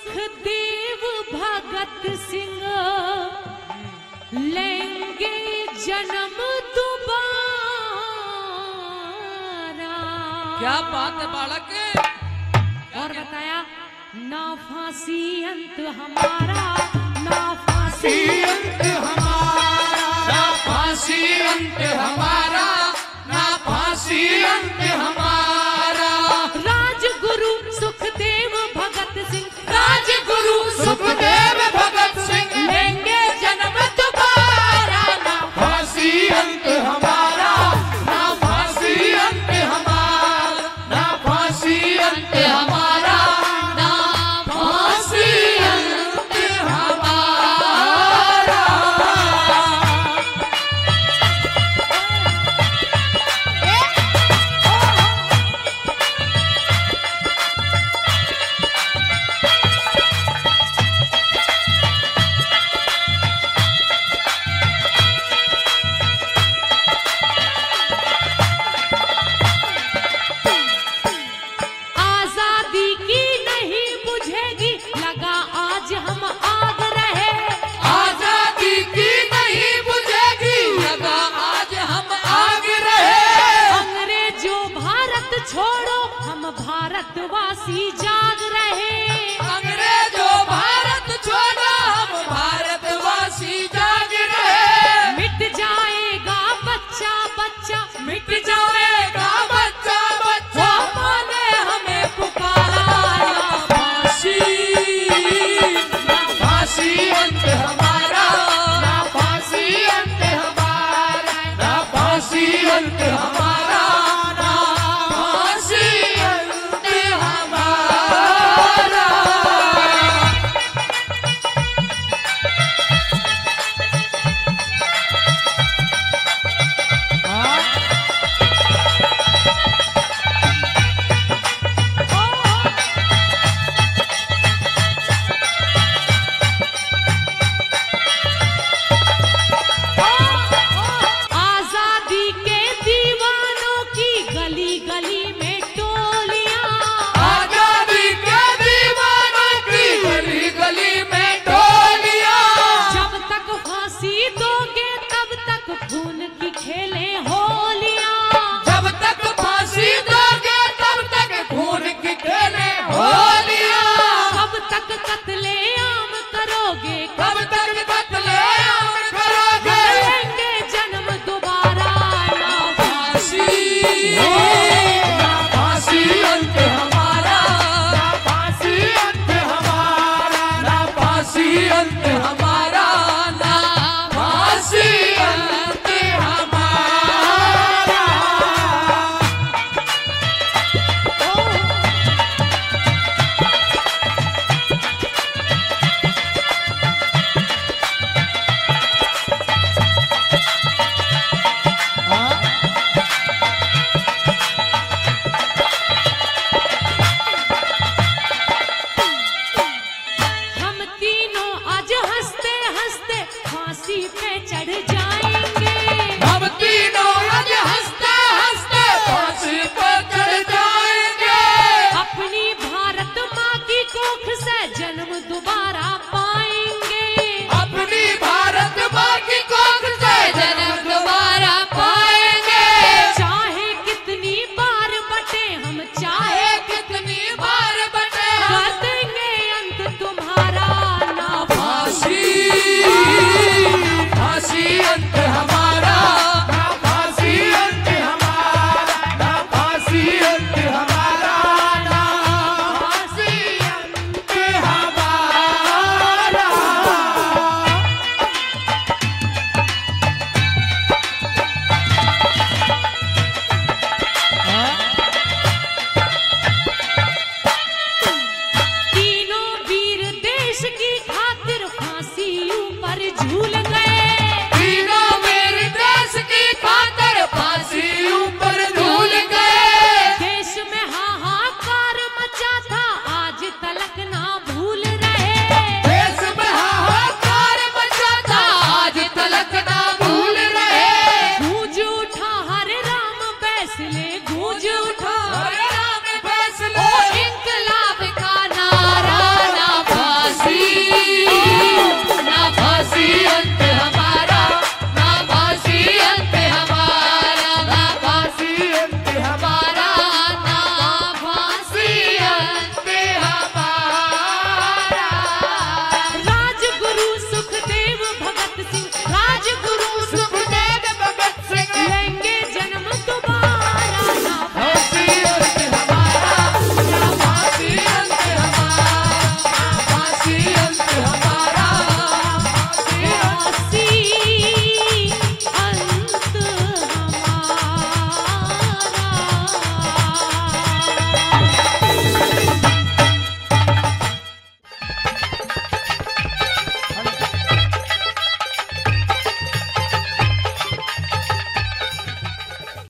सुखदेव भगत सिंह लेंगे जन्म दोबारा। क्या बात है बालक। और बताया ना फांसी अंत हमारा, ना फांसी अंत हमारा, ना फांसी अंत हमारा, ना फांसी अंत हमारा। राजगुरु सुखदेव भगत सिंह, राजगुरु सुखदेव भगत सिंह लेंगे जन्म दोबारा। ना फांसी अंत हमारा, ना फांसी अंत हमारा, ना फांसी अंत हमारा, ना फांसी अंत हमारा। आजादी की नहीं बुझेगी लगा आज हम आग रहे। आजादी की नहीं बुझेगी लगा आज हम आग रहे। अंग्रेजों भारत छोड़ो हम भारतवासी जाग रहे। अंग्रेजों भारत छोड़ो हम भारतवासी जाग रहे। मिट जाएगा बच्चा बच्चा, मिट जाएगा बच्चा बच्चा, माने हमें पुकारा। ना फांसी, ना फांसी अंत हमारा, ना फांसी अंत हमारा, ना फांसी अंत हमारा, ना फांसी अंत हमारा। आजादी के दीवानों की गली गली